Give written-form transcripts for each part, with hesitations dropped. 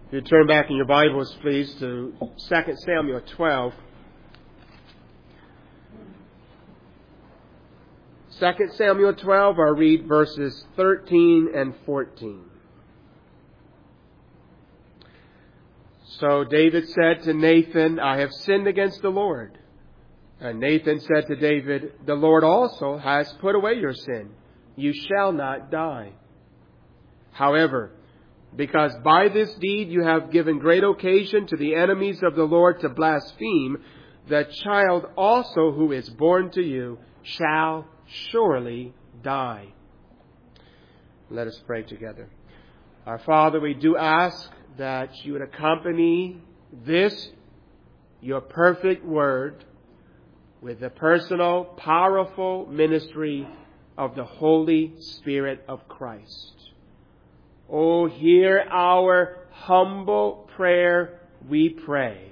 If you turn back in your Bibles, please, to 2 Samuel 12. 2 Samuel 12, I'll read verses 13 and 14. So David said to Nathan, I have sinned against the Lord. And Nathan said to David, the Lord also has put away your sin. You shall not die. However, because by this deed you have given great occasion to the enemies of the Lord to blaspheme, the child also who is born to you shall surely die. Let us pray together. Our Father, we do ask that you would accompany this, your perfect word, with the personal, powerful ministry of the Holy Spirit of Christ. Oh, hear our humble prayer, we pray.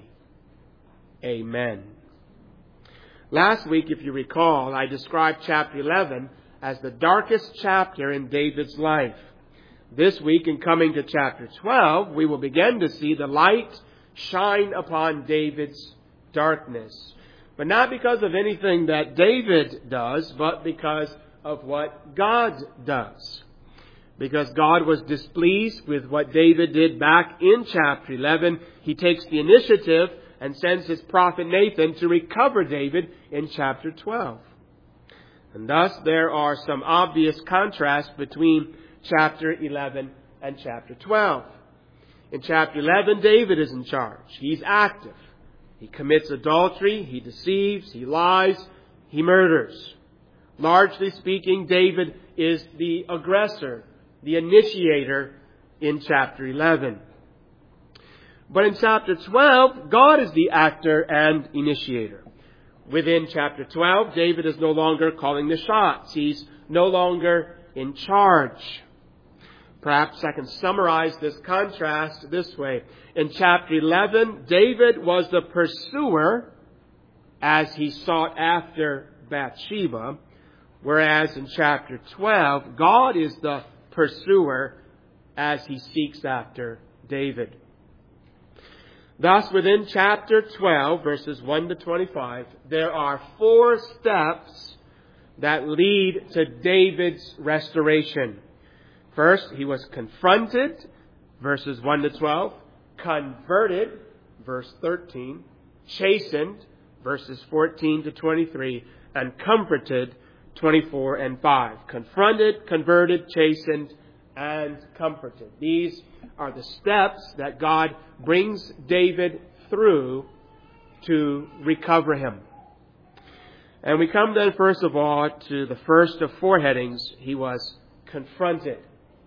Amen. Last week, if you recall, I described chapter 11 as the darkest chapter in David's life. This week, in coming to chapter 12, we will begin to see the light shine upon David's darkness. But not because of anything that David does, but because of what God does. Because God was displeased with what David did back in chapter 11, He takes the initiative and sends His prophet Nathan to recover David in chapter 12. And thus there are some obvious contrasts between chapter 11 and chapter 12. In chapter 11, David is in charge. He's active. He commits adultery, he deceives, he lies, he murders. Largely speaking, David is the aggressor, the initiator in chapter 11. But in chapter 12, God is the actor and initiator. Within chapter 12, David is no longer calling the shots. He's no longer in charge. Perhaps I can summarize this contrast this way. In chapter 11, David was the pursuer as he sought after Bathsheba, whereas in chapter 12, God is the pursuer as he seeks after David. Thus, within chapter 12, verses 1 to 25, there are 4 steps that lead to David's restoration. First, he was confronted, verses 1 to 12, converted, verse 13, chastened, verses 14 to 23, and comforted, 24 and 5. Confronted, converted, chastened, and comforted. These are the steps that God brings David through to recover him. And we come then, first of all, to the first of 4 headings. He was confronted.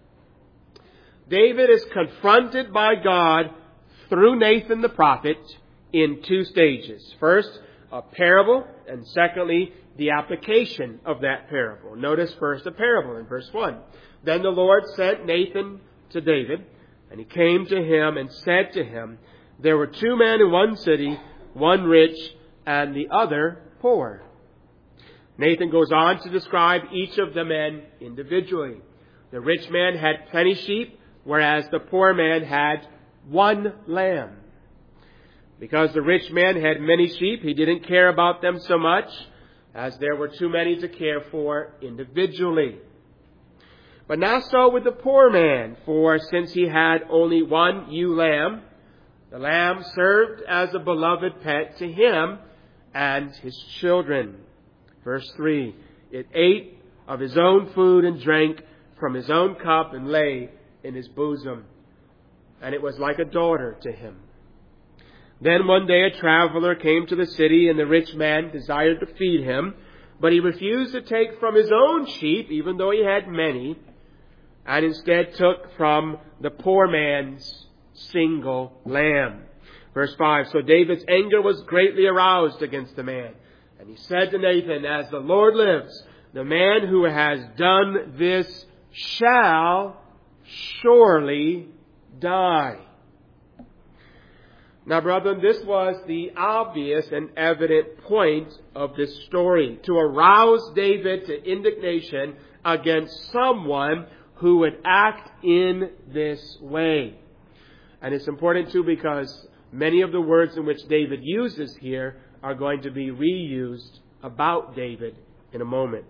David is confronted by God through Nathan the prophet in 2 stages. First, a parable, and secondly, the application of that parable. Notice first the parable in verse 1. Then the Lord sent Nathan to David, and he came to him and said to him, there were 2 men in one city, one rich and the other poor. Nathan goes on to describe each of the men individually. The rich man had plenty sheep, whereas the poor man had 1 lamb. Because the rich man had many sheep, he didn't care about them so much, as there were too many to care for individually. But not so with the poor man, for since he had only 1 ewe lamb, the lamb served as a beloved pet to him and his children. Verse 3, it ate of his own food and drank from his own cup and lay in his bosom, and it was like a daughter to him. Then one day a traveler came to the city, and the rich man desired to feed him, but he refused to take from his own sheep, even though he had many, and instead took from the poor man's single lamb. Verse 5, so David's anger was greatly aroused against the man, and he said to Nathan, as the Lord lives, the man who has done this shall surely die. Now, brethren, this was the obvious and evident point of this story, to arouse David to indignation against someone who would act in this way. And it's important too because many of the words in which David uses here are going to be reused about David in a moment.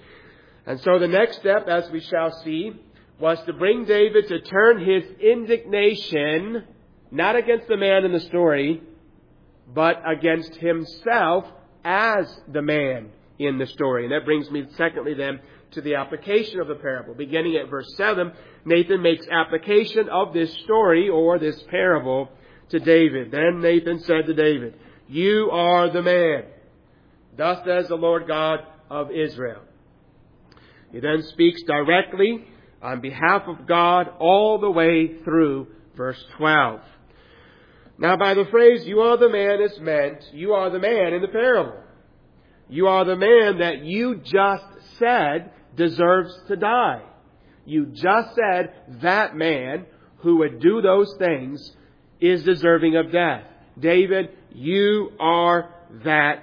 And so the next step, as we shall see, was to bring David to turn his indignation not against the man in the story, but against himself as the man in the story. And that brings me, secondly, then, to the application of the parable. Beginning at verse 7, Nathan makes application of this story or this parable to David. Then Nathan said to David, "You are the man. Thus says the Lord God of Israel." He then speaks directly on behalf of God all the way through verse 12. Now, by the phrase, "you are the man," is meant, you are the man in the parable. You are the man that you just said deserves to die. You just said that man who would do those things is deserving of death. David, you are that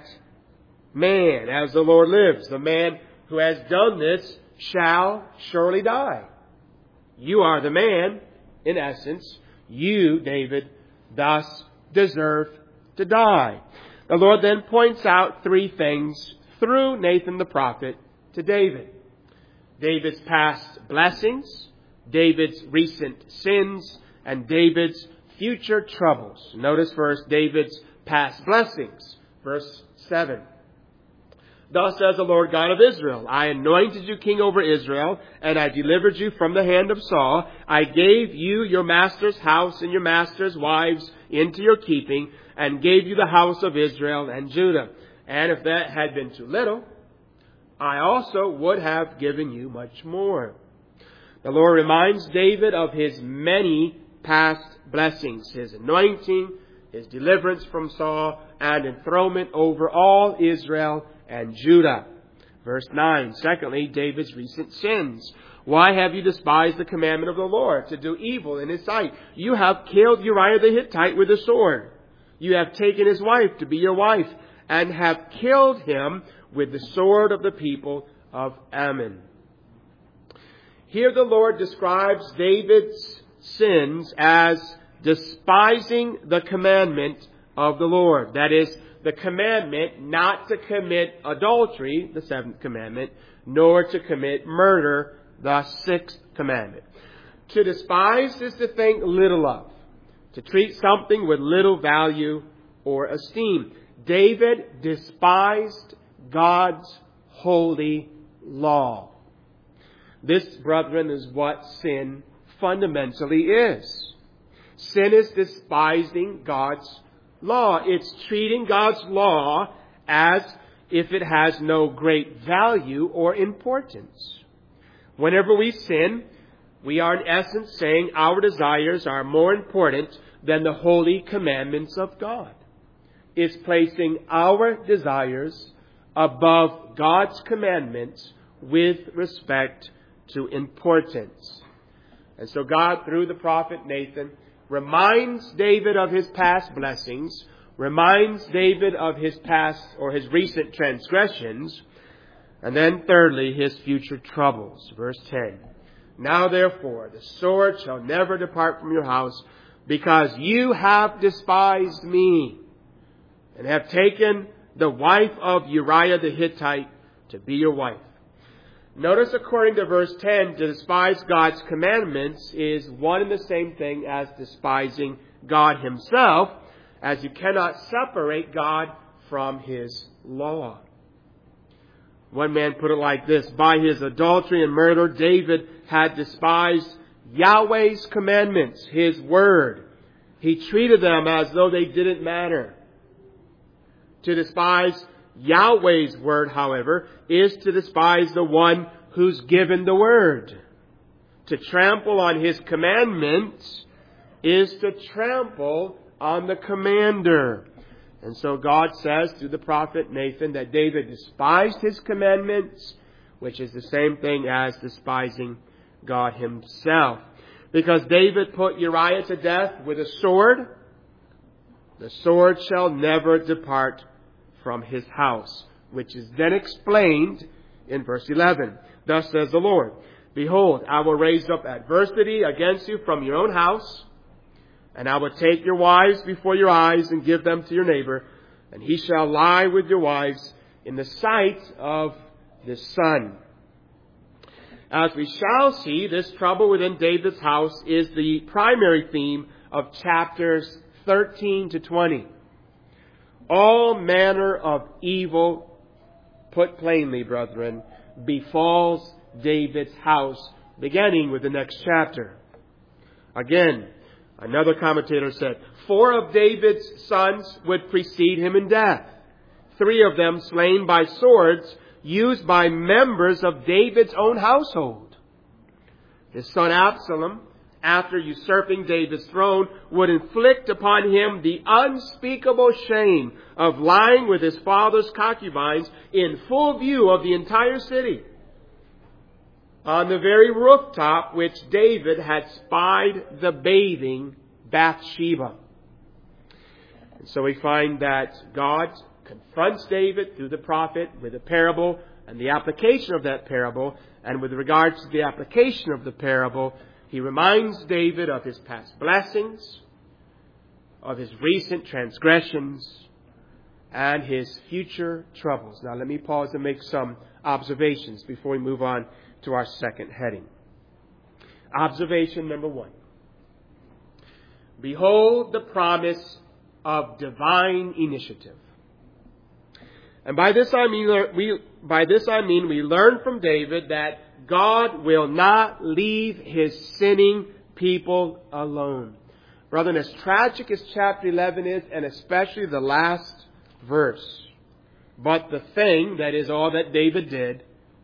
man. As the Lord lives, the man who has done this shall surely die. You are the man, in essence. You, David, thus deserve to die. The Lord then points out three things through Nathan the prophet to David. David's past blessings, David's recent sins, and David's future troubles. Notice first David's past blessings. Verse 7. "Thus says the Lord God of Israel, I anointed you king over Israel, and I delivered you from the hand of Saul. I gave you your master's house and your master's wives into your keeping, and gave you the house of Israel and Judah. And if that had been too little, I also would have given you much more." The Lord reminds David of his many past blessings, his anointing, his deliverance from Saul, and enthronement over all Israel and Judah. Verse 9. Secondly, David's recent sins. "Why have you despised the commandment of the Lord, to do evil in his sight? You have killed Uriah the Hittite with a sword. You have taken his wife to be your wife, and have killed him with the sword of the people of Ammon." Here the Lord describes David's sins as despising the commandment of the Lord. That is, the commandment not to commit adultery, the seventh commandment, nor to commit murder, the sixth commandment. To despise is to think little of, to treat something with little value or esteem. David despised God's holy law. This, brethren, is what sin fundamentally is. Sin is despising God's law. It's treating God's law as if it has no great value or importance. Whenever we sin, we are in essence saying our desires are more important than the holy commandments of God. It's placing our desires above God's commandments with respect to importance. And so God, through the prophet Nathan, reminds David of his past blessings, reminds David of his past or his recent transgressions, and then thirdly, his future troubles. Verse 10. "Now therefore, the sword shall never depart from your house, because you have despised me, and have taken the wife of Uriah the Hittite to be your wife." Notice, according to verse 10, to despise God's commandments is one and the same thing as despising God himself, as you cannot separate God from his law. One man put it like this: by his adultery and murder, David had despised Yahweh's commandments, his word. He treated them as though they didn't matter. To despise Yahweh's word, however, is to despise the one who's given the word. To trample on his commandments is to trample on the commander. And so God says through the prophet Nathan that David despised his commandments, which is the same thing as despising God himself. Because David put Uriah to death with a sword, the sword shall never depart from his house, which is then explained in verse 11. "Thus says the Lord, behold, I will raise up adversity against you from your own house, And I will take your wives before your eyes and give them to your neighbor, and he shall lie with your wives in the sight of the sun. As we shall see, this trouble within David's house is the primary theme of chapters 13 to 20. All manner of evil, put plainly, brethren, befalls David's house, beginning with the next chapter. Again, another commentator said, 4 of David's sons would precede him in death. 3 of them slain by swords used by members of David's own household. His son Absalom, after usurping David's throne, would inflict upon him the unspeakable shame of lying with his father's concubines in full view of the entire city, on the very rooftop which David had spied the bathing Bathsheba. And so we find that God confronts David through the prophet with a parable and the application of that parable. And with regards to the application of the parable, he reminds David of his past blessings, of his recent transgressions, and his future troubles. Now let me pause and make some observations before we move on to our second heading. Observation number 1. Behold the promise of divine initiative. And by this I mean we learn from David that God will not leave his sinning people alone. Brethren, as tragic as chapter 11 is, and especially the last verse, but the thing, that is all that David did,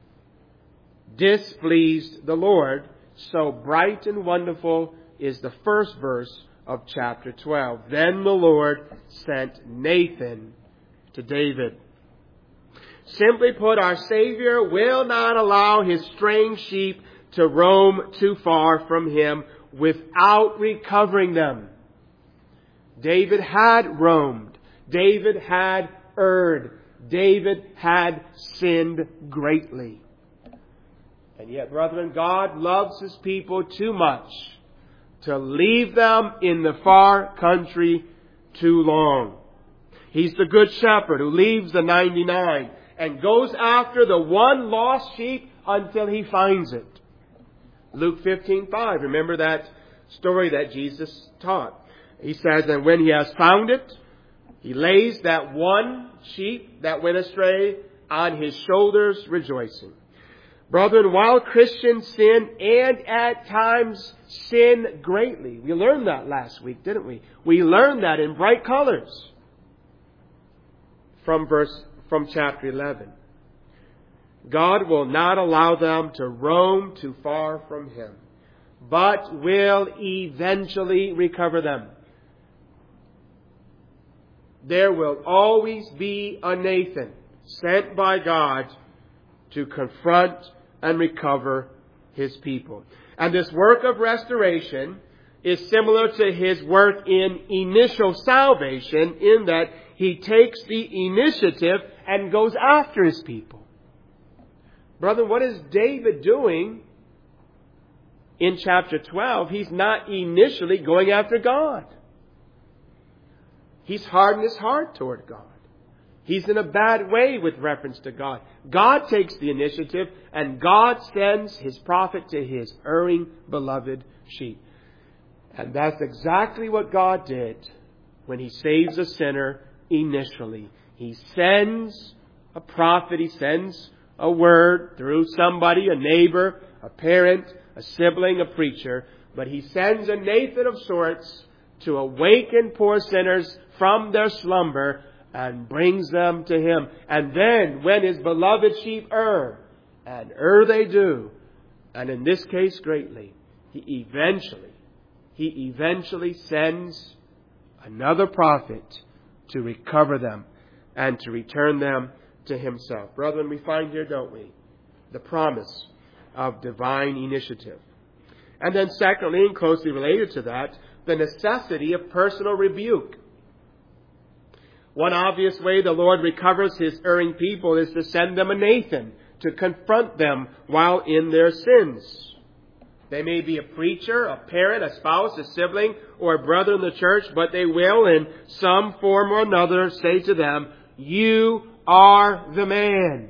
displeased the Lord, so bright and wonderful is the first verse of chapter 12. Then the Lord sent Nathan to David. Simply put, our Savior will not allow his straying sheep to roam too far from him without recovering them. David had roamed. David had erred. David had sinned greatly. And yet, brethren, God loves his people too much to leave them in the far country too long. He's the good shepherd who leaves the 99 and goes after the one lost sheep until he finds it. Luke 15:5. Remember that story that Jesus taught. He says, and when he has found it, he lays that one sheep that went astray on his shoulders, rejoicing. Brethren, while Christians sin, and at times sin greatly. We learned that last week, didn't we? We learned that in bright colors from chapter 11. God will not allow them to roam too far from him, but will eventually recover them. There will always be a Nathan sent by God to confront and recover his people. And this work of restoration is similar to his work in initial salvation, in that he takes the initiative and goes after his people. Brother, what is David doing in chapter 12? He's not initially going after God. He's hardened his heart toward God. He's in a bad way with reference to God. God takes the initiative, and God sends his prophet to his erring, beloved sheep. And that's exactly what God did when he saves a sinner initially. He sends a prophet, he sends a word through somebody, a neighbor, a parent, a sibling, a preacher. But he sends a Nathan of sorts to awaken poor sinners from their slumber and brings them to him. And then, when his beloved sheep err, and err they do, and in this case greatly, he eventually sends another prophet to recover them and to return them to himself. Brethren, we find here, don't we, the promise of divine initiative. And then secondly, and closely related to that, the necessity of personal rebuke. One obvious way the Lord recovers his erring people is to send them a Nathan to confront them while in their sins. They may be a preacher, a parent, a spouse, a sibling, or a brother in the church, but they will in some form or another say to them, "You are the man."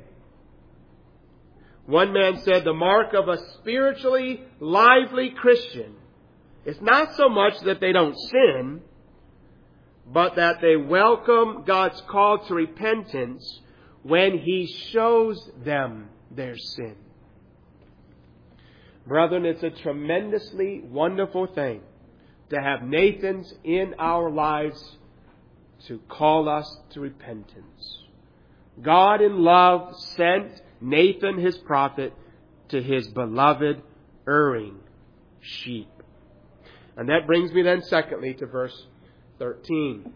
One man said the mark of a spiritually lively Christian is not so much that they don't sin, but that they welcome God's call to repentance when He shows them their sin. Brethren, it's a tremendously wonderful thing to have Nathans in our lives to call us to repentance. God in love sent Nathan, his prophet, to his beloved erring sheep. And that brings me then secondly to verse 13,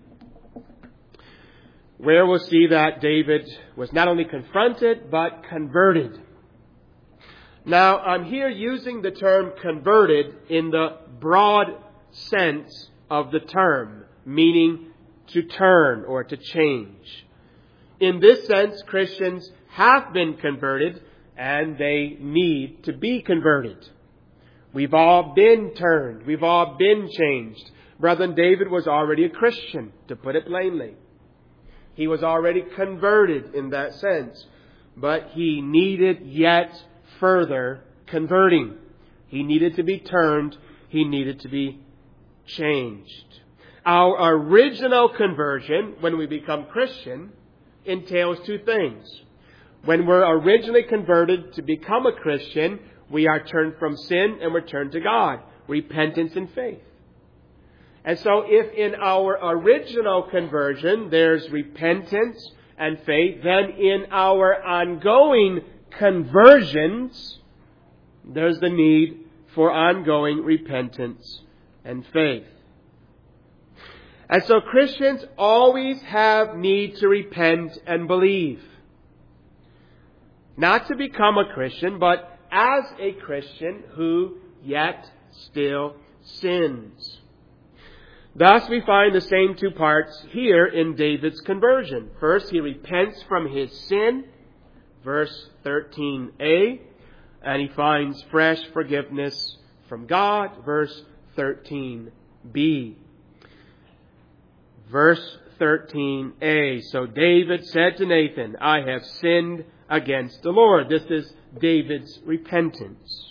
where we'll see that David was not only confronted, but converted. Now, I'm here using the term converted in the broad sense of the term, meaning to turn or to change. In this sense, Christians have been converted and they need to be converted. We've all been turned. We've all been changed. Brethren, David was already a Christian, to put it plainly. He was already converted in that sense. But he needed yet further converting. He needed to be turned. He needed to be changed. Our original conversion, when we become Christian, entails two things. When we're originally converted to become a Christian, we are turned from sin and we're turned to God. Repentance and faith. And so if in our original conversion there's repentance and faith, then in our ongoing conversions, there's the need for ongoing repentance and faith. And so Christians always have need to repent and believe. Not to become a Christian, but as a Christian who yet still sins. Thus we find the same two parts here in David's conversion. First, he repents from his sin, verse 13a, and he finds fresh forgiveness from God, verse 13b. Verse 13a. So David said to Nathan, "I have sinned against the Lord." This is David's repentance.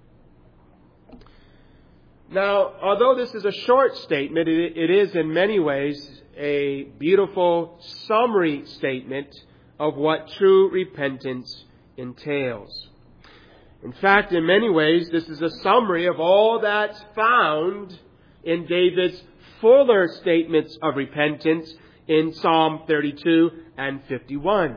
Now, although this is a short statement, it is in many ways a beautiful summary statement of what true repentance entails. In fact, in many ways, this is a summary of all that's found in David's fuller statements of repentance in Psalm 32 and 51.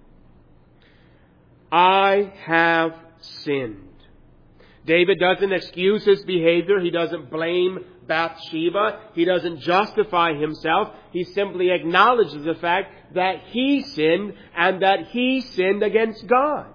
I have sinned. David doesn't excuse his behavior. He doesn't blame Bathsheba. He doesn't justify himself. He simply acknowledges the fact that he sinned and that he sinned against God.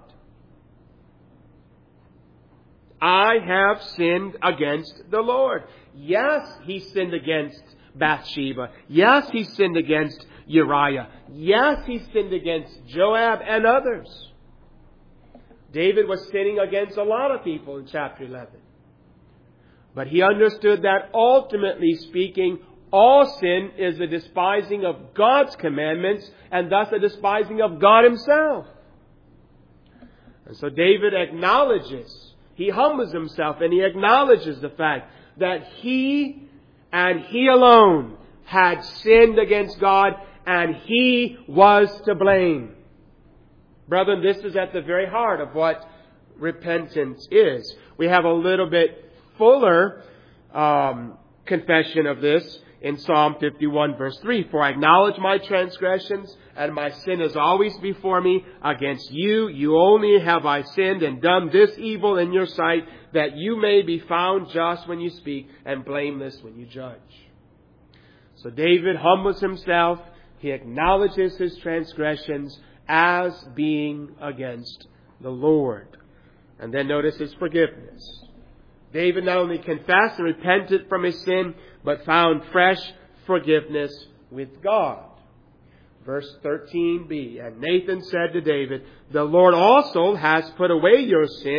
I have sinned against the Lord. Yes, he sinned against Bathsheba. Yes, he sinned against Uriah. Yes, he sinned against Joab and others. David was sinning against a lot of people in chapter 11. But he understood that ultimately speaking, all sin is a despising of God's commandments and thus a despising of God Himself. And so David acknowledges, he humbles himself and he acknowledges the fact that he and he alone had sinned against God and he was to blame. Brethren, this is at the very heart of what repentance is. We have a little bit fuller confession of this in Psalm 51 verse 3. For I acknowledge my transgressions and my sin is always before me. Against you only have I sinned and done this evil in your sight, that you may be found just when you speak and blameless when you judge. So David humbles himself. He acknowledges his transgressions as being against the Lord. And then notice his forgiveness. David not only confessed and repented from his sin, but found fresh forgiveness with God. Verse 13b, and Nathan said to David, the Lord also has put away your sin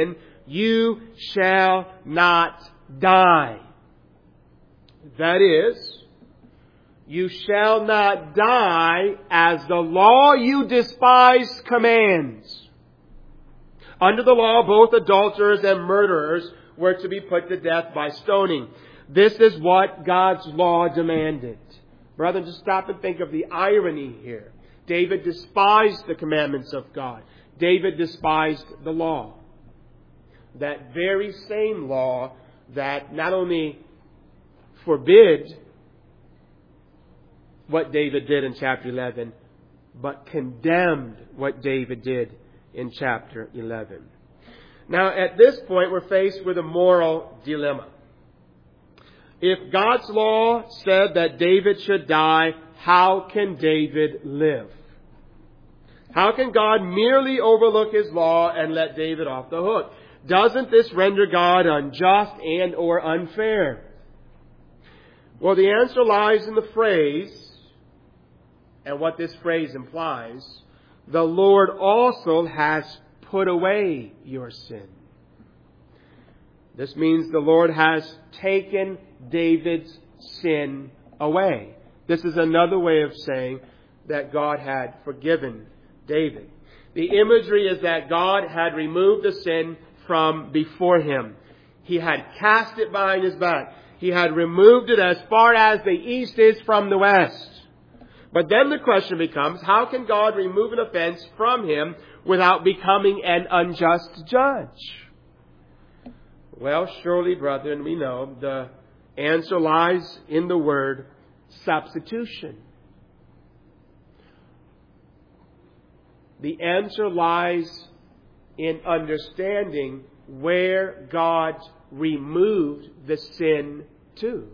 you shall not die. That is, you shall not die as the law you despise commands. Under the law, both adulterers and murderers were to be put to death by stoning. This is what God's law demanded. Brethren, just stop and think of the irony here. David despised the commandments of God. David despised the law. That very same law that not only forbid what David did in chapter 11, but condemned what David did in chapter 11. Now, at this point, we're faced with a moral dilemma. If God's law said that David should die, how can David live? How can God merely overlook His law and let David off the hook? Doesn't this render God unjust and or unfair? Well, the answer lies in the phrase, and what this phrase implies, the Lord also has put away your sin. This means the Lord has taken David's sin away. This is another way of saying that God had forgiven David. The imagery is that God had removed the sin from before him. He had cast it behind his back. He had removed it as far as the east is from the west. But then the question becomes, how can God remove an offense from him without becoming an unjust judge? Well, surely, brethren, we know the answer lies in the word substitution. The answer lies in understanding where God removed the sin to.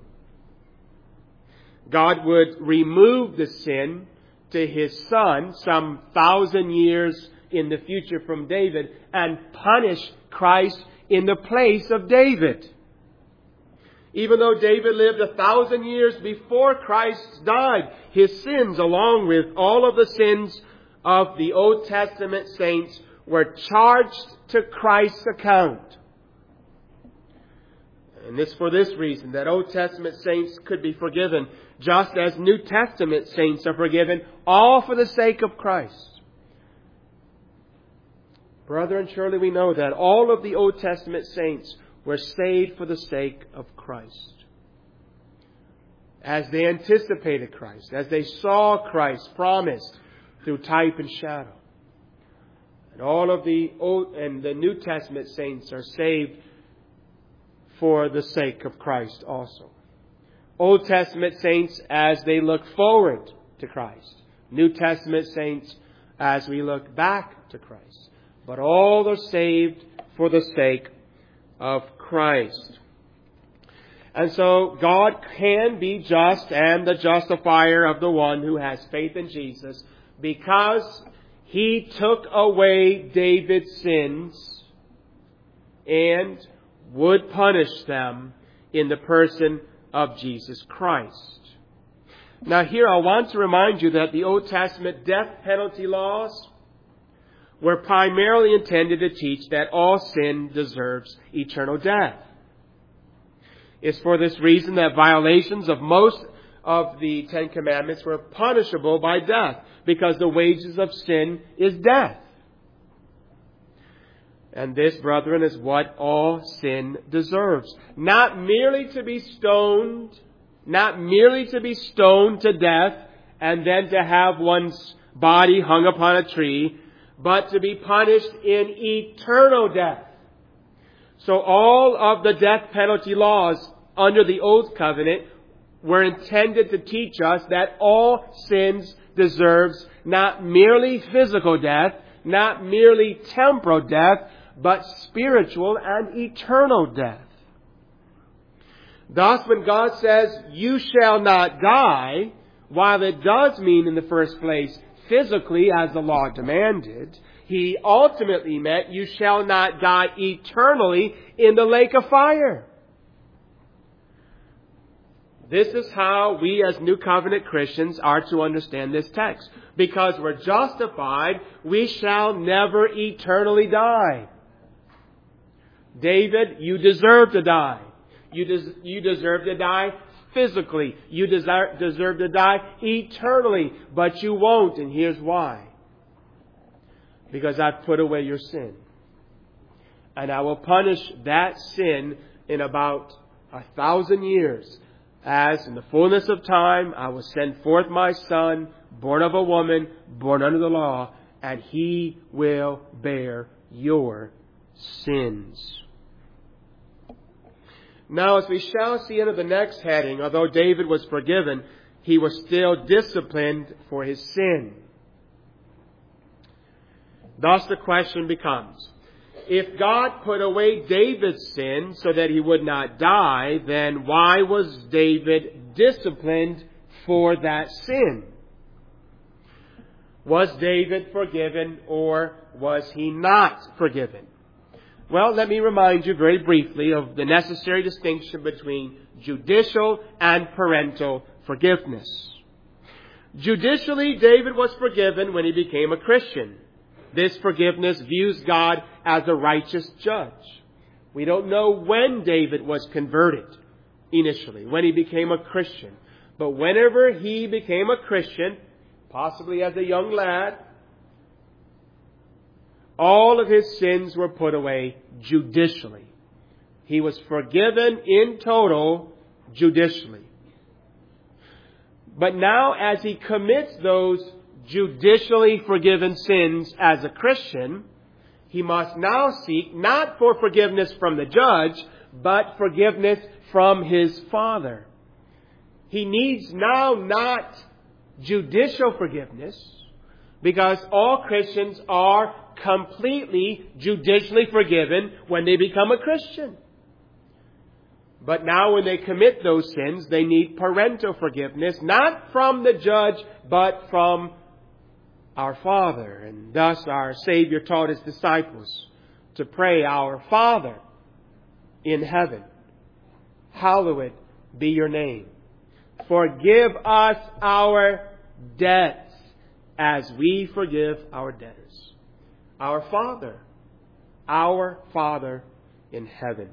God would remove the sin to His Son some 1,000 years in the future from David and punish Christ in the place of David. Even though David lived 1,000 years before Christ died, his sins, along with all of the sins of the Old Testament saints, were charged to Christ's account. And this for this reason, that Old Testament saints could be forgiven, just as New Testament saints are forgiven, all for the sake of Christ. Brethren, surely we know that all of the Old Testament saints were saved for the sake of Christ. As they anticipated Christ, as they saw Christ promised through type and shadow. And all of the Old and the New Testament saints are saved for the sake of Christ also. Old Testament saints as they look forward to Christ. New Testament saints as we look back to Christ. But all are saved for the sake of Christ. And so God can be just and the justifier of the one who has faith in Jesus, because He took away David's sins and would punish them in the person of Jesus Christ. Now here I want to remind you that the Old Testament death penalty laws were primarily intended to teach that all sin deserves eternal death. It's for this reason that violations of most of the Ten Commandments were punishable by death, because the wages of sin is death. And this, brethren, is what all sin deserves. Not merely to be stoned, not merely to be stoned to death and then to have one's body hung upon a tree, but to be punished in eternal death. So all of the death penalty laws under the Old Covenant were intended to teach us that all sins deserves not merely physical death, not merely temporal death, but spiritual and eternal death. Thus, when God says, "You shall not die," while it does mean in the first place physically as the law demanded, He ultimately meant you shall not die eternally in the lake of fire. This is how we as New Covenant Christians are to understand this text. Because we're justified, we shall never eternally die. David, you deserve to die. You deserve to die physically. You deserve to die eternally. But you won't, and here's why. Because I've put away your sin. And I will punish that sin in about 1,000 years. As in the fullness of time, I will send forth my Son, born of a woman, born under the law, and He will bear your sins. Now, as we shall see under the next heading, although David was forgiven, he was still disciplined for his sin. Thus the question becomes, if God put away David's sin so that he would not die, then why was David disciplined for that sin? Was David forgiven or was he not forgiven? Well, let me remind you very briefly of the necessary distinction between judicial and parental forgiveness. Judicially, David was forgiven when he became a Christian. This forgiveness views God as a righteous judge. We don't know when David was converted initially, when he became a Christian. But whenever he became a Christian, possibly as a young lad, all of his sins were put away judicially. He was forgiven in total judicially. But now as he commits those judicially forgiven sins as a Christian, he must now seek not for forgiveness from the judge, but forgiveness from his Father. He needs now not judicial forgiveness, because all Christians are completely judicially forgiven when they become a Christian. But now when they commit those sins, they need parental forgiveness, not from the judge, but from our Father. And thus our Savior taught His disciples to pray, Our Father in heaven, hallowed be your name. Forgive us our debts as we forgive our debtors. Our Father in heaven.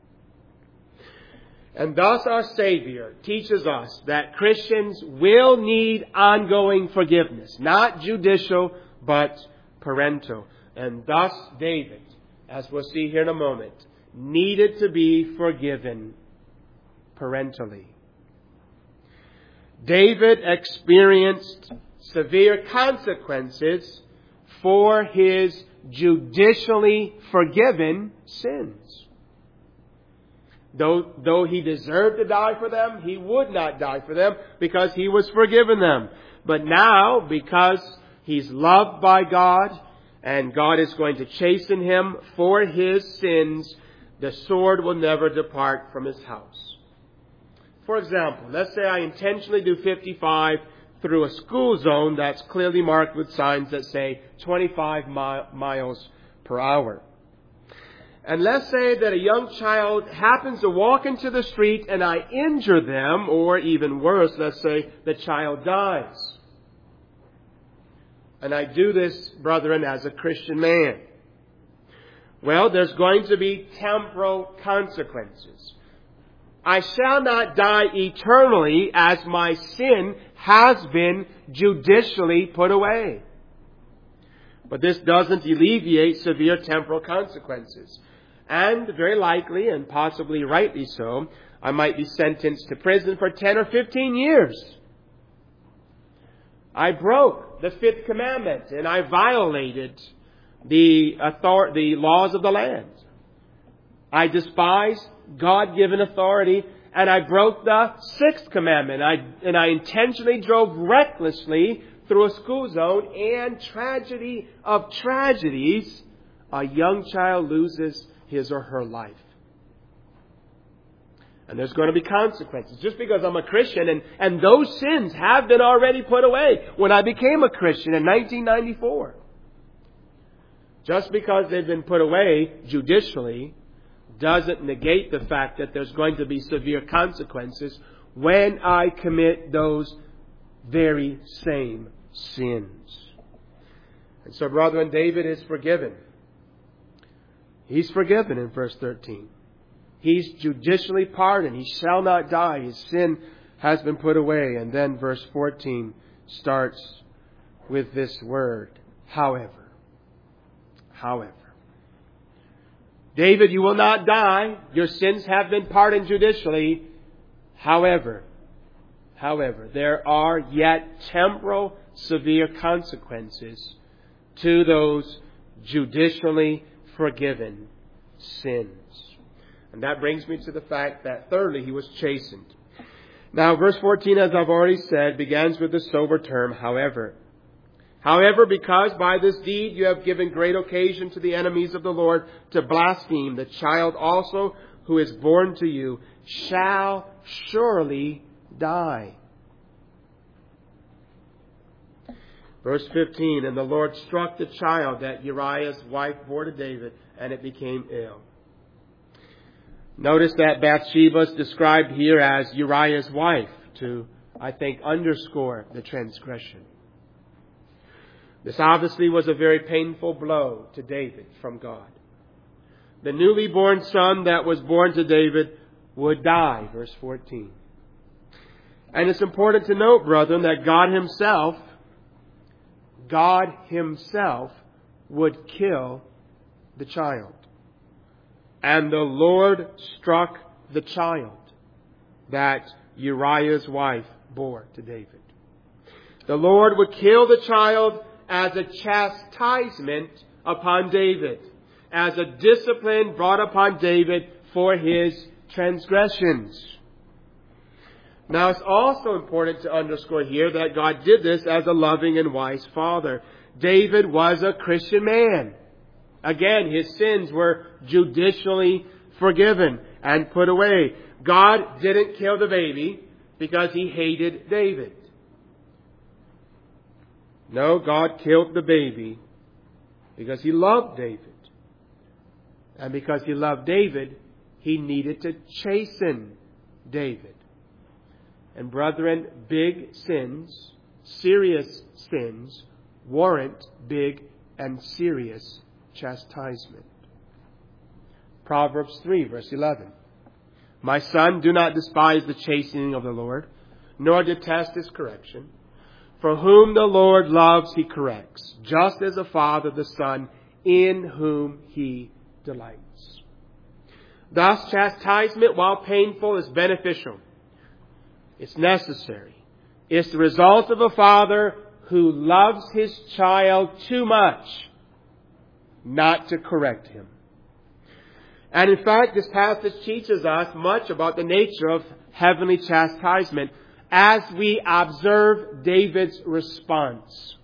And thus our Savior teaches us that Christians will need ongoing forgiveness, not judicial, but parental. And thus David, as we'll see here in a moment, needed to be forgiven parentally. David experienced severe consequences for his judicially forgiven sins. Though he deserved to die for them, he would not die for them because he was forgiven them. But now, because he's loved by God and God is going to chasten him for his sins, the sword will never depart from his house. For example, let's say I intentionally do 55 through a school zone that's clearly marked with signs that say 25 miles per hour. And let's say that a young child happens to walk into the street and I injure them, or even worse, let's say the child dies. And I do this, brethren, as a Christian man. Well, there's going to be temporal consequences. I shall not die eternally as my sin has been judicially put away. But this doesn't alleviate severe temporal consequences. And very likely, and possibly rightly so, I might be sentenced to prison for 10 or 15 years. I broke the fifth commandment and I violated the laws of the land. I despised God-given authority and I broke the sixth commandment. And I intentionally drove recklessly through a school zone, and tragedy of tragedies, a young child loses his or her life. And there's going to be consequences. Just because I'm a Christian, and those sins have been already put away when I became a Christian in 1994. Just because they've been put away judicially doesn't negate the fact that there's going to be severe consequences when I commit those very same sins. And so, brethren, David is forgiven. He's forgiven in verse 13. He's judicially pardoned. He shall not die. His sin has been put away. And then verse 14 starts with this word, however. However. David, you will not die. Your sins have been pardoned judicially. However, there are yet temporal severe consequences to those judicially forgiven sins. And that brings me to the fact that thirdly, he was chastened. Now, verse 14, as I've already said, begins with the sober term, however. However, because by this deed you have given great occasion to the enemies of the Lord to blaspheme, the child also who is born to you shall surely die. Verse 15, and the Lord struck the child that Uriah's wife bore to David, and it became ill. Notice that Bathsheba is described here as Uriah's wife to, I think, underscore the transgression. This obviously was a very painful blow to David from God. The newly born son that was born to David would die, verse 14. And it's important to note, brethren, that God Himself would kill the child. And the Lord struck the child that Uriah's wife bore to David. The Lord would kill the child as a chastisement upon David, as a discipline brought upon David for his transgressions. Now, it's also important to underscore here that God did this as a loving and wise Father. David was a Christian man. Again, his sins were judicially forgiven and put away. God didn't kill the baby because He hated David. No, God killed the baby because He loved David. And because He loved David, He needed to chasten David. And brethren, big sins, serious sins, warrant big and serious chastisement. Proverbs 3, verse 11. My son, do not despise the chastening of the Lord, nor detest His correction. For whom the Lord loves, He corrects, just as a father the son, in whom He delights. Thus, chastisement, while painful, is beneficial. It's necessary. It's the result of a father who loves his child too much not to correct him. And in fact, this passage teaches us much about the nature of heavenly chastisement as we observe David's response.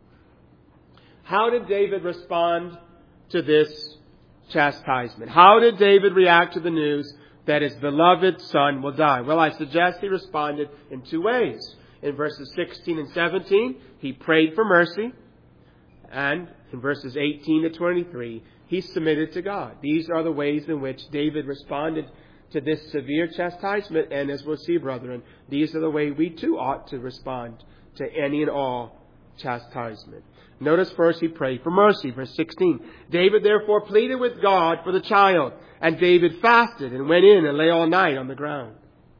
How did David respond to this chastisement? How did David react to the news that his beloved son will die? Well, I suggest he responded in two ways. In verses 16 and 17, he prayed for mercy. And in verses 18 to 23, he submitted to God. These are the ways in which David responded to this severe chastisement. And as we'll see, brethren, these are the way we too ought to respond to any and all chastisement. Notice first he prayed for mercy. Verse 16. David therefore pleaded with God for the child. And David fasted and went in and lay all night on the ground.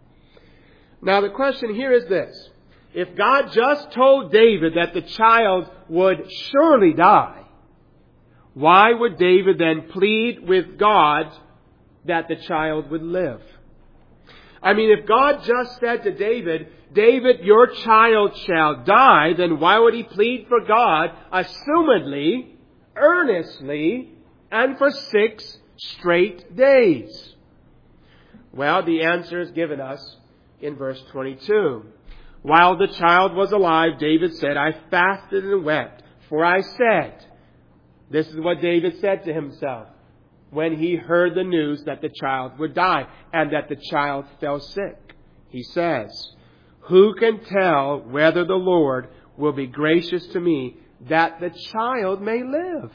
Now the question here is this. If God just told David that the child would surely die, why would David then plead with God that the child would live? I mean, if God just said to David, David, your child shall die, then why would he plead for God, assumedly, earnestly, and for 6 straight days? Well, the answer is given us in verse 22. While the child was alive, David said, I fasted and wept, for I said, this is what David said to himself when he heard the news that the child would die and that the child fell sick. He says, who can tell whether the Lord will be gracious to me that the child may live?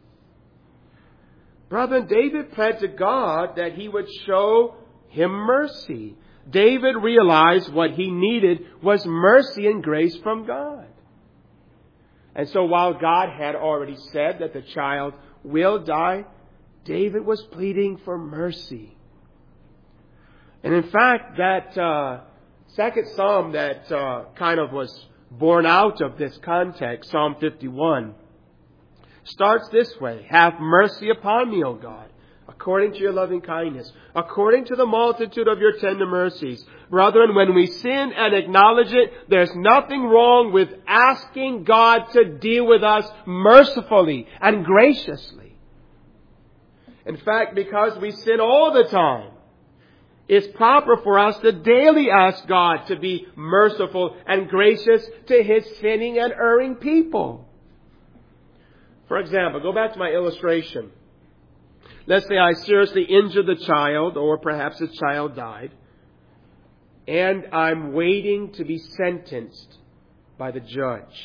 Brethren, David pled to God that He would show him mercy. David realized what he needed was mercy and grace from God. And so while God had already said that the child will die, David was pleading for mercy. And in fact, that second psalm that kind of was born out of this context, Psalm 51, starts this way. Have mercy upon me, O God, according to your loving kindness, according to the multitude of your tender mercies. Brethren, when we sin and acknowledge it, there's nothing wrong with asking God to deal with us mercifully and graciously. In fact, because we sin all the time, it's proper for us to daily ask God to be merciful and gracious to His sinning and erring people. For example, go back to my illustration. Let's say I seriously injured the child, or perhaps the child died, and I'm waiting to be sentenced by the judge.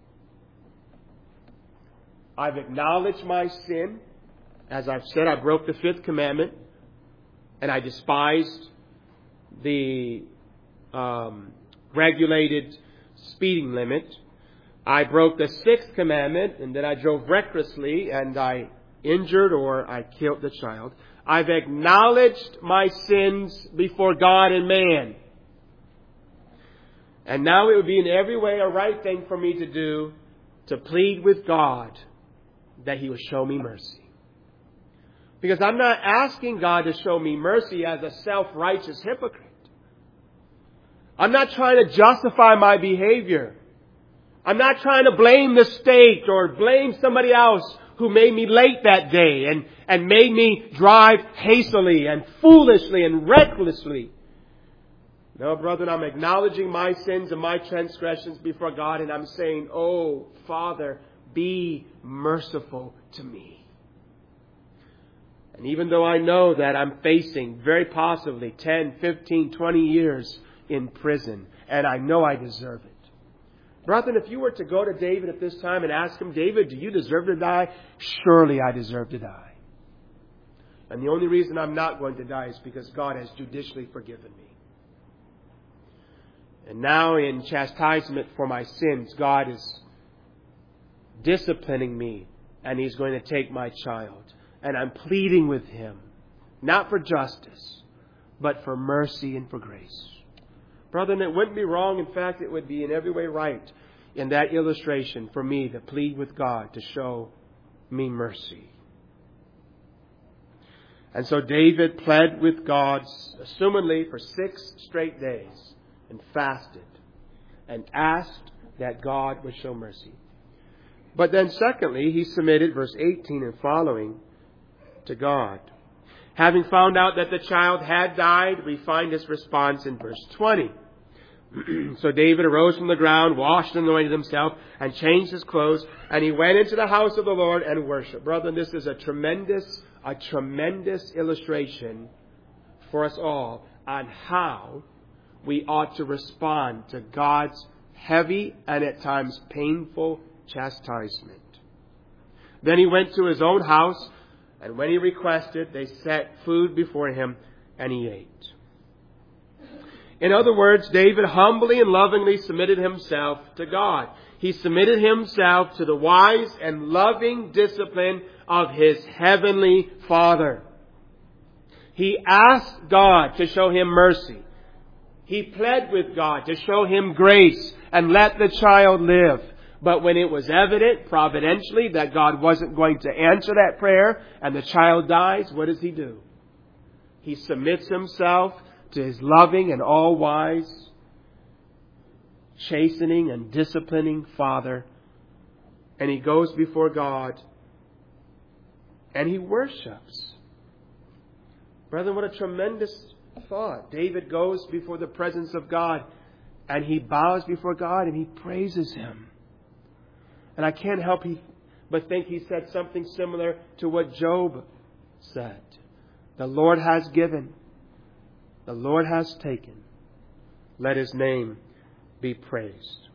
I've acknowledged my sin. As I've said, I broke the 5th commandment, and I despised the regulated speeding limit. I broke the 6th commandment, and then I drove recklessly, and I injured or I killed the child. I've acknowledged my sins before God and man. And now it would be in every way a right thing for me to do to plead with God that He would show me mercy. Because I'm not asking God to show me mercy as a self-righteous hypocrite. I'm not trying to justify my behavior. I'm not trying to blame the state or blame somebody else who made me late that day and made me drive hastily and foolishly and recklessly. No, brethren, I'm acknowledging my sins and my transgressions before God, and I'm saying, oh, Father, be merciful to me. And even though I know that I'm facing very possibly 10, 15, 20 years in prison, and I know I deserve it. Brethren, if you were to go to David at this time and ask him, David, do you deserve to die? Surely I deserve to die. And the only reason I'm not going to die is because God has judicially forgiven me. And now in chastisement for my sins, God is disciplining me, and He's going to take my child. And I'm pleading with Him, not for justice, but for mercy and for grace. Brethren, it wouldn't be wrong. In fact, it would be in every way right in that illustration for me to plead with God to show me mercy. And so David pled with God, assumedly for 6 straight days, and fasted and asked that God would show mercy. But then secondly, he submitted, verse 18 and following, to God. Having found out that the child had died, we find his response in verse 20. So David arose from the ground, washed and anointed himself, and changed his clothes, and he went into the house of the Lord and worshipped. Brethren, this is a tremendous illustration for us all on how we ought to respond to God's heavy and at times painful chastisement. Then he went to his own house, and when he requested, they set food before him, and he ate. In other words, David humbly and lovingly submitted himself to God. He submitted himself to the wise and loving discipline of his heavenly Father. He asked God to show him mercy. He pled with God to show him grace and let the child live. But when it was evident, providentially, that God wasn't going to answer that prayer and the child dies, what does he do? He submits himself to his loving and all-wise, chastening and disciplining Father. And he goes before God and he worships. Brethren, what a tremendous thought. David goes before the presence of God and he bows before God and he praises Him. And I can't help but think he said something similar to what Job said. The Lord has given. The Lord has taken. Let His name be praised.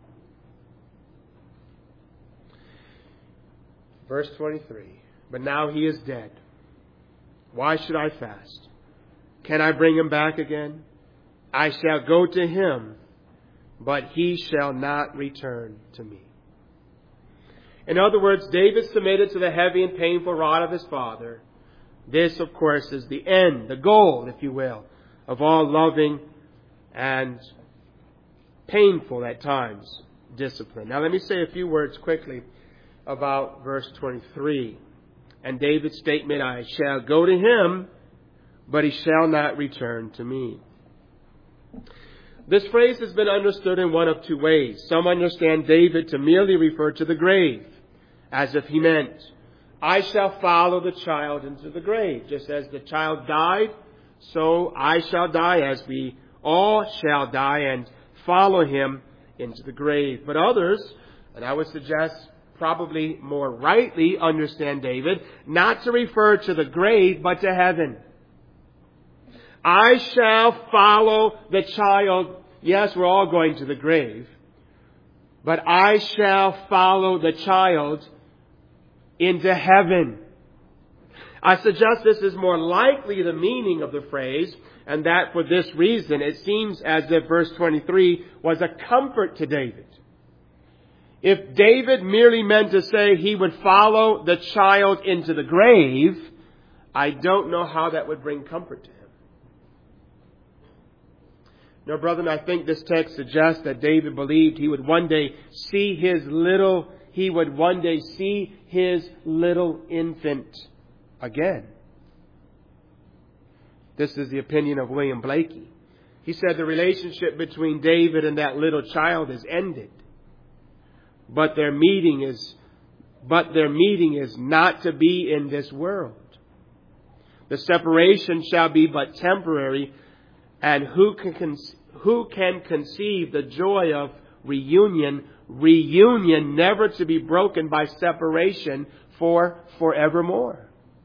Verse 23. But now he is dead. Why should I fast? Can I bring him back again? I shall go to him, but he shall not return to me. In other words, David submitted to the heavy and painful rod of his father. This, of course, is the end, the goal, if you will, of all loving and painful at times discipline. Now let me say a few words quickly about verse 23. And David's statement, I shall go to him, but he shall not return to me. This phrase has been understood in one of two ways. Some understand David to merely refer to the grave, as if he meant, I shall follow the child into the grave. Just as the child died, so I shall die, as we all shall die and follow him into the grave. But others, and I would suggest probably more rightly, understand David not to refer to the grave, but to heaven. I shall follow the child. Yes, we're all going to the grave. But I shall follow the child into heaven. I suggest this is more likely the meaning of the phrase, and that for this reason it seems as if verse 23 was a comfort to David. If David merely meant to say he would follow the child into the grave, I don't know how that would bring comfort to him. No, brethren, I think this text suggests that David believed he would one day see his little infant again. This is the opinion of William Blakey. He said the relationship between David and that little child is ended. But their meeting is not to be in this world. The separation shall be but temporary, and who can conceive the joy of reunion never to be broken by separation for forevermore.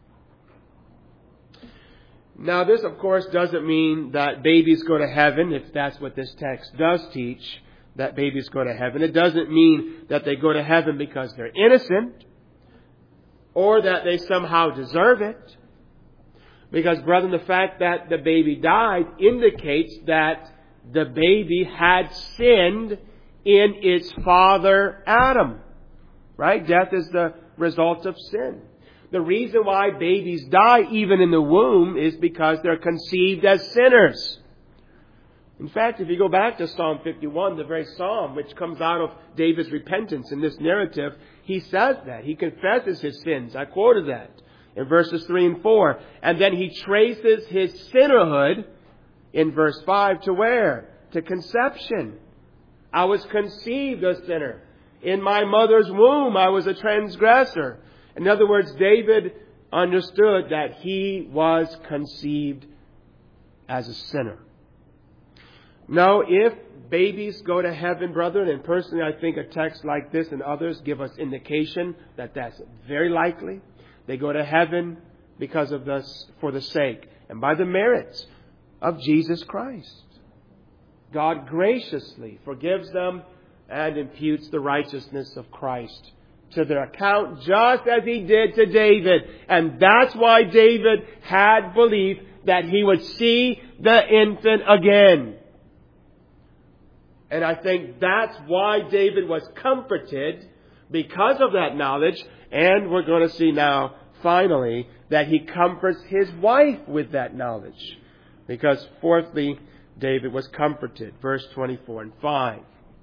Now this, of course, doesn't mean that babies go to heaven, if that's what this text does teach, that babies go to heaven. It doesn't mean that they go to heaven because they're innocent or that they somehow deserve it. Because, brethren, the fact that the baby died indicates that the baby had sinned in its father Adam. Right? Death is the result of sin. The reason why babies die even in the womb is because they're conceived as sinners. In fact, if you go back to Psalm 51, the very psalm which comes out of David's repentance in this narrative, he says that. He confesses his sins. I quoted that in verses 3 and 4. And then he traces his sinnerhood in verse 5 to where? To conception. I was conceived a sinner. In my mother's womb I was a transgressor. In other words, David understood that he was conceived as a sinner. Now, if babies go to heaven, brethren, and personally I think a text like this and others give us indication that that's very likely. They go to heaven because of this, for the sake and by the merits of Jesus Christ. God graciously forgives them and imputes the righteousness of Christ to their account, just as He did to David. And that's why David had belief that he would see the infant again. And I think that's why David was comforted because of that knowledge. And we're going to see now, finally, that he comforts his wife with that knowledge. Because, fourthly, David was comforted. Verse 24 and 5.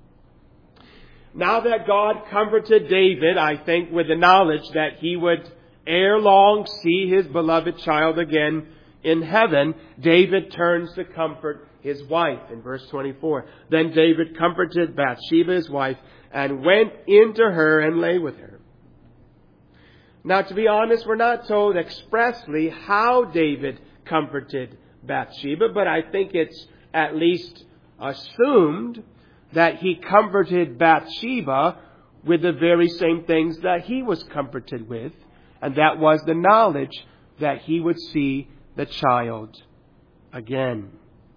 Now that God comforted David, I think, with the knowledge that he would ere long see his beloved child again in heaven, David turns to comfort his wife in verse 24. Then David comforted Bathsheba, his wife, and went into her and lay with her. Now, to be honest, we're not told expressly how David comforted Bathsheba, but I think it's at least assumed that he comforted Bathsheba with the very same things that he was comforted with, and that was the knowledge that he would see the child again.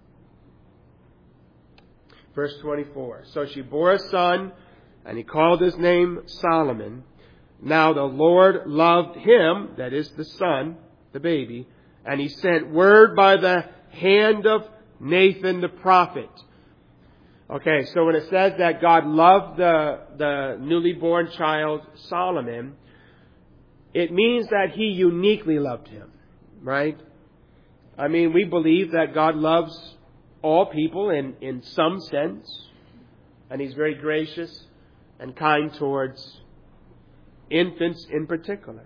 Verse 24. So she bore a son, and he called his name Solomon. Now the Lord loved him, that is the son, the baby, and He sent word by the hand of Nathan the prophet. Okay, so when it says that God loved the newly born child Solomon, it means that He uniquely loved him, right? I mean, we believe that God loves all people in some sense, and He's very gracious and kind towards infants in particular.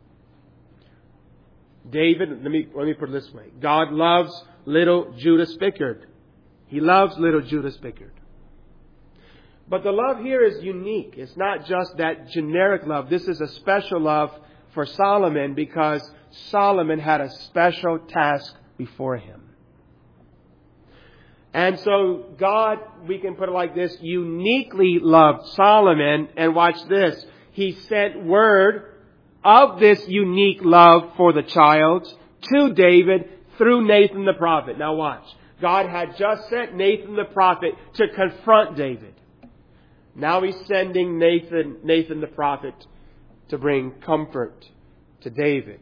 David, let me put it this way. God loves little Judah Spickard. He loves little Judah Spickard. But the love here is unique. It's not just that generic love. This is a special love for Solomon because Solomon had a special task before him. And so God, we can put it like this, uniquely loved Solomon. And watch this. He sent word of this unique love for the child to David through Nathan the prophet. Now watch. God had just sent Nathan the prophet to confront David. Now He's sending Nathan the prophet to bring comfort to David.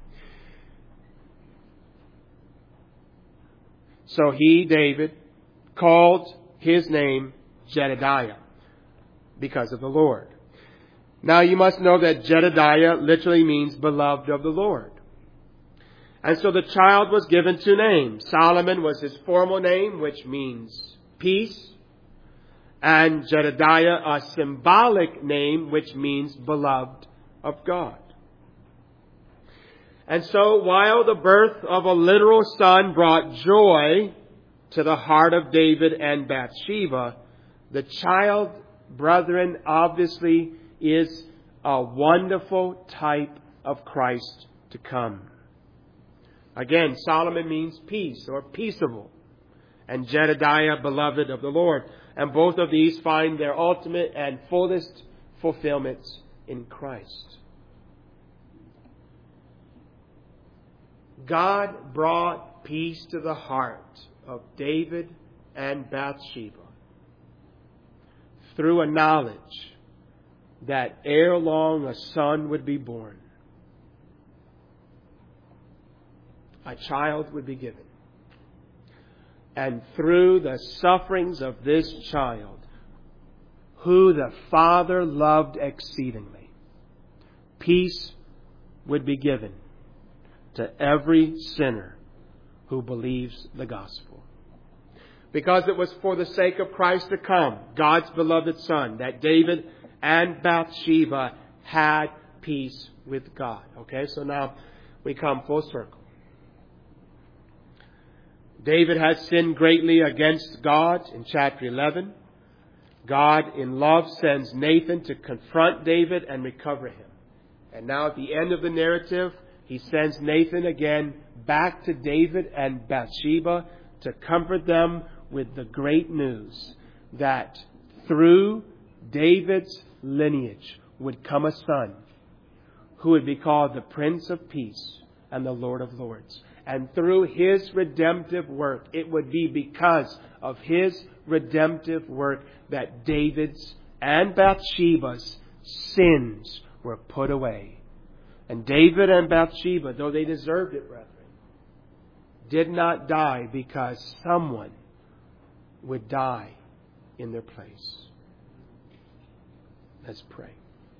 So he, David, called his name Jedediah because of the Lord. Now you must know that Jedediah literally means beloved of the Lord. And so the child was given two names. Solomon was his formal name, which means peace. And Jedediah, a symbolic name, which means beloved of God. And so while the birth of a literal son brought joy to the heart of David and Bathsheba, the child, brethren, obviously is a wonderful type of Christ to come. Again, Solomon means peace or peaceable, and Jedediah, beloved of the Lord. And both of these find their ultimate and fullest fulfillment in Christ. God brought peace to the heart of David and Bathsheba through a knowledge that ere long a son would be born. A child would be given. And through the sufferings of this child, who the Father loved exceedingly, peace would be given to every sinner who believes the gospel. Because it was for the sake of Christ to come, God's beloved Son, that David and Bathsheba had peace with God. Okay, so now we come full circle. David had sinned greatly against God in chapter 11. God in love sends Nathan to confront David and recover him. And now at the end of the narrative, He sends Nathan again back to David and Bathsheba to comfort them with the great news that through David's lineage would come a son who would be called the Prince of Peace and the Lord of Lords. And through His redemptive work, it would be because of His redemptive work that David's and Bathsheba's sins were put away. And David and Bathsheba, though they deserved it, brethren, did not die because someone would die in their place. Let's pray.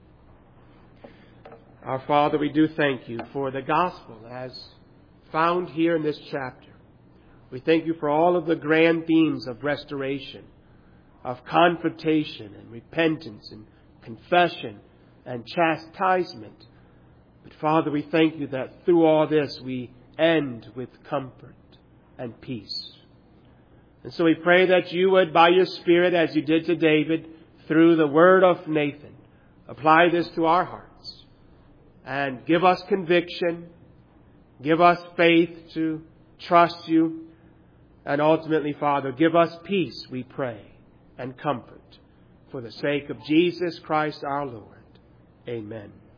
Our Father, we do thank You for the gospel as found here in this chapter. We thank You for all of the grand themes of restoration, of confrontation and repentance and confession and chastisement. But Father, we thank You that through all this we end with comfort and peace. And so we pray that You would, by Your Spirit, as You did to David, through the word of Nathan, apply this to our hearts and give us conviction, give us faith to trust You, and ultimately, Father, give us peace, we pray, and comfort for the sake of Jesus Christ our Lord. Amen.